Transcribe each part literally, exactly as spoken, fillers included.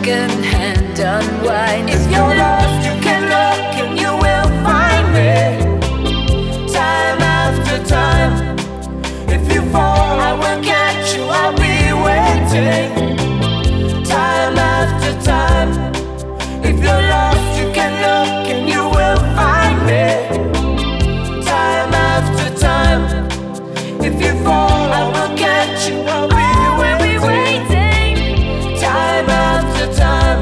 second hand unwind. If you're lost, you can look and you will find me. Time after time. If you fall, I will catch you, I'll be waiting. Time after time. If you're lost, you can look and you will find me. Time after time. If you fall, I will catch you, I'll be waiting. Time after time.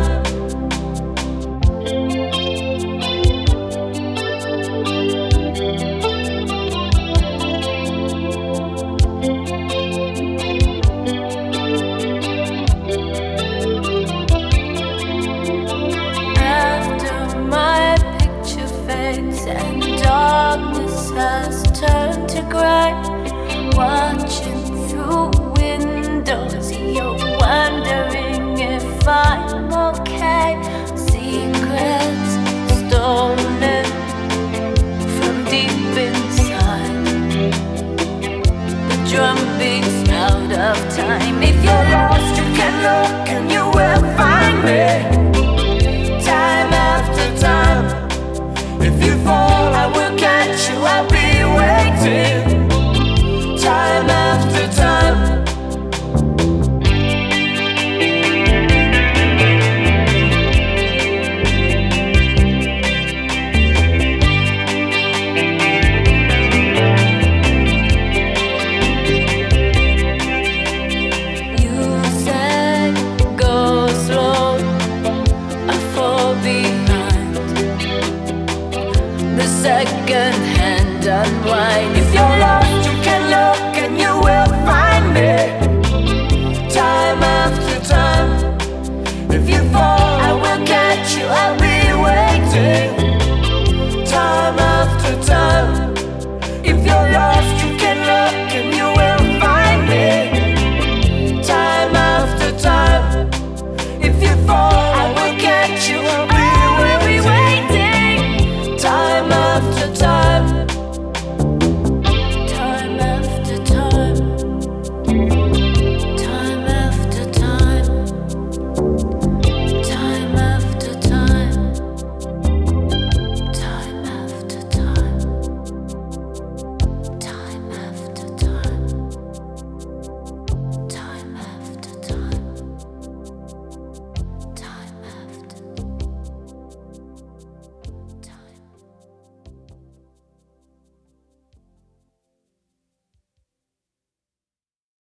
Has turned to grey. Watching through windows, you're wondering if I'm okay. Secrets stolen from deep inside. The drum beats out of time. If you're lost, you can look and you